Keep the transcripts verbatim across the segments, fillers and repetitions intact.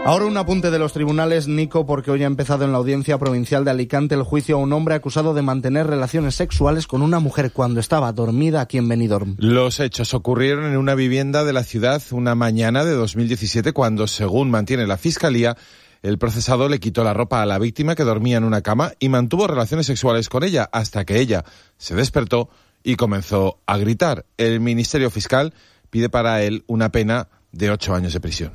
Ahora un apunte de los tribunales, Nico, porque hoy ha empezado en la Audiencia Provincial de Alicante el juicio a un hombre acusado de mantener relaciones sexuales con una mujer cuando estaba dormida aquí en Benidorm. Los hechos ocurrieron en una vivienda de la ciudad una mañana de dos mil diecisiete cuando, según mantiene la Fiscalía, el procesado le quitó la ropa a la víctima que dormía en una cama y mantuvo relaciones sexuales con ella hasta que ella se despertó y comenzó a gritar. El Ministerio Fiscal pide para él una pena de ocho años de prisión.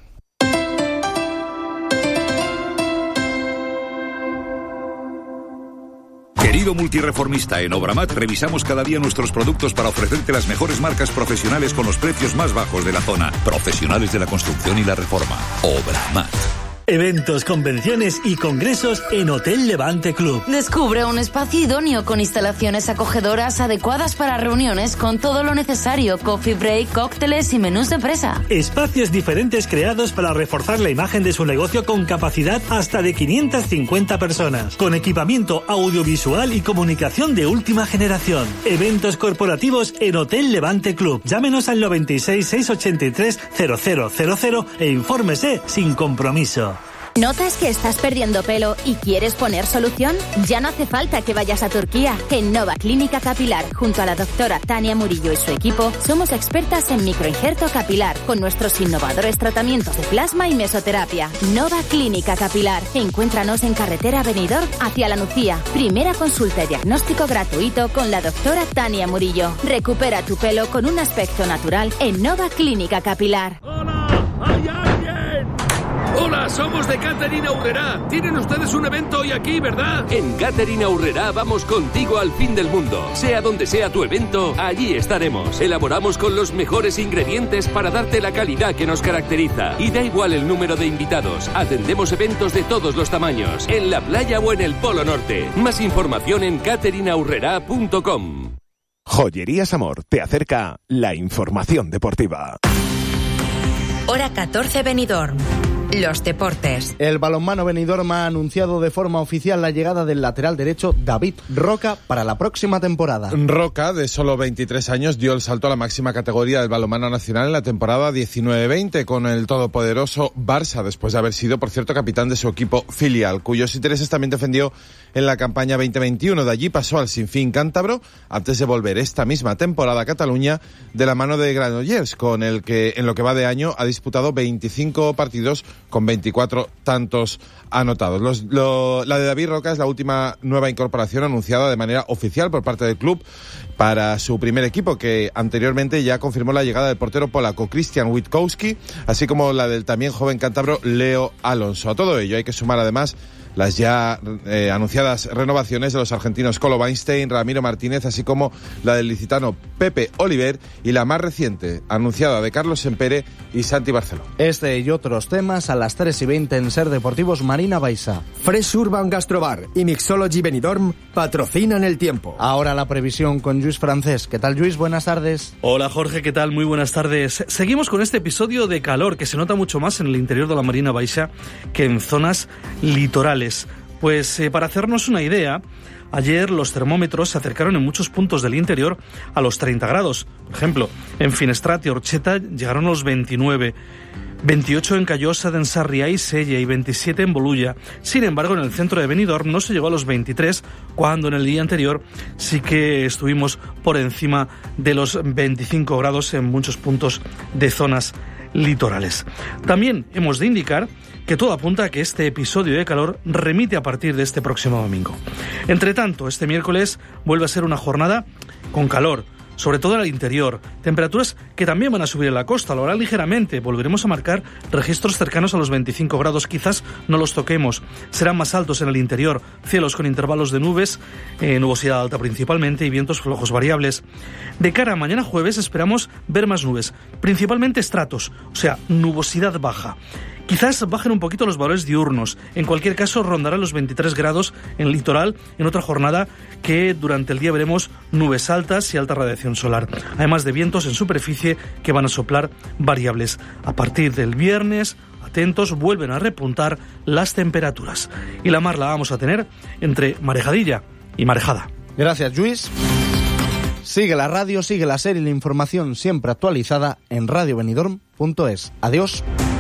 Querido multireformista, en Obramat revisamos cada día nuestros productos para ofrecerte las mejores marcas profesionales con los precios más bajos de la zona. Profesionales de la construcción y la reforma. Obramat. Eventos, convenciones y congresos en Hotel Levante Club. Descubre un espacio idóneo con instalaciones acogedoras adecuadas para reuniones con todo lo necesario, coffee break, cócteles y menús de empresa. Espacios diferentes creados para reforzar la imagen de su negocio con capacidad hasta de quinientas cincuenta personas, con equipamiento audiovisual y comunicación de última generación. Eventos corporativos en Hotel Levante Club. Llámenos al noventa y seis, seiscientos ochenta y tres, cero cero cero cero e infórmese sin compromiso. ¿Notas que estás perdiendo pelo y quieres poner solución? Ya no hace falta que vayas a Turquía. En Nova Clínica Capilar, junto a la doctora Tania Murillo y su equipo, somos expertas en microinjerto capilar, con nuestros innovadores tratamientos de plasma y mesoterapia. Nova Clínica Capilar. Encuéntranos en carretera Benidorm hacia La Nucía. Primera consulta y diagnóstico gratuito con la doctora Tania Murillo. Recupera tu pelo con un aspecto natural en Nova Clínica Capilar. ¡Hola! ¡Hay alguien! Hola, somos de Catering Aurrerá. Tienen ustedes un evento hoy aquí, ¿verdad? En Catering Aurrerá vamos contigo al fin del mundo. Sea donde sea tu evento, allí estaremos. Elaboramos con los mejores ingredientes para darte la calidad que nos caracteriza. Y da igual el número de invitados. Atendemos eventos de todos los tamaños, en la playa o en el Polo Norte. Más información en catering aurrerá punto com. Joyerías Amor te acerca la información deportiva. Hora catorce Benidorm. Los deportes. El balonmano Benidorm ha anunciado de forma oficial la llegada del lateral derecho David Roca para la próxima temporada. Roca, de solo veintitrés años, dio el salto a la máxima categoría del balonmano nacional en la temporada diecinueve veinte con el todopoderoso Barça, después de haber sido, por cierto, capitán de su equipo filial, cuyos intereses también defendió en la campaña veinte veintiuno. De allí pasó al Sinfín cántabro antes de volver esta misma temporada a Cataluña de la mano de Granollers, con el que en lo que va de año ha disputado veinticinco partidos con veinticuatro tantos anotados. Los, lo, la de David Roca es la última nueva incorporación anunciada de manera oficial por parte del club para su primer equipo, que anteriormente ya confirmó la llegada del portero polaco Christian Witkowski, así como la del también joven cántabro Leo Alonso. A todo ello hay que sumar además las ya eh, anunciadas renovaciones de los argentinos Colo Weinstein, Ramiro Martínez, así como la del licitano Pepe Oliver y la más reciente anunciada de Carlos Sempere y Santi Barceló. Este y otros temas a las tres y veinte en Ser Deportivos. Marina Baiza. Fresh Urban Gastrobar y Mixology Benidorm patrocinan el tiempo. Ahora la previsión con Lluís Francés. ¿Qué tal, Lluís? Buenas tardes. Hola, Jorge, ¿qué tal? Muy buenas tardes. Seguimos con este episodio de calor que se nota mucho más en el interior de la Marina Baixa que en zonas litorales. Pues eh, para hacernos una idea, ayer los termómetros se acercaron en muchos puntos del interior a los treinta grados. Por ejemplo, en Finestrate y Orcheta llegaron a los veintinueve, veintiocho en Callosa de Ensarriá y Sella y veintisiete en Bolulla. Sin embargo, en el centro de Benidorm no se llegó a los veintitrés, cuando en el día anterior sí que estuvimos por encima de los veinticinco grados en muchos puntos de zonas litorales. También hemos de indicar que todo apunta a que este episodio de calor remite a partir de este próximo domingo. Entre tanto, este miércoles vuelve a ser una jornada con calor, sobre todo en el interior. Temperaturas que también van a subir en la costa, lo harán ligeramente. Volveremos a marcar registros cercanos a los veinticinco grados, quizás no los toquemos. Serán más altos en el interior, cielos con intervalos de nubes, eh, nubosidad alta principalmente y vientos flojos variables. De cara a mañana jueves esperamos ver más nubes, principalmente estratos, o sea, nubosidad baja. Quizás bajen un poquito los valores diurnos. En cualquier caso, rondarán los veintitrés grados en el litoral en otra jornada que durante el día veremos nubes altas y alta radiación solar. Además de vientos en superficie que van a soplar variables. A partir del viernes, atentos, vuelven a repuntar las temperaturas. Y la mar la vamos a tener entre marejadilla y marejada. Gracias, Lluís. Sigue la radio, sigue la serie y la información siempre actualizada en radio benidorm punto es. Adiós.